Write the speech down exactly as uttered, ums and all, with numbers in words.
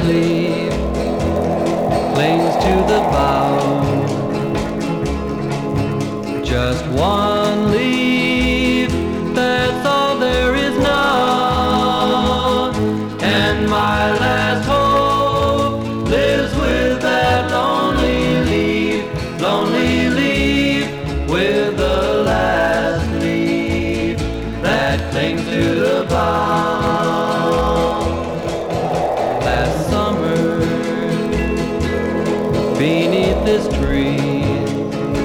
leaf clings to the bough. Just one leaf, that's all there is now. And my last hope lives with that lonely leaf, lonely leaf, with the last leaf that clings to the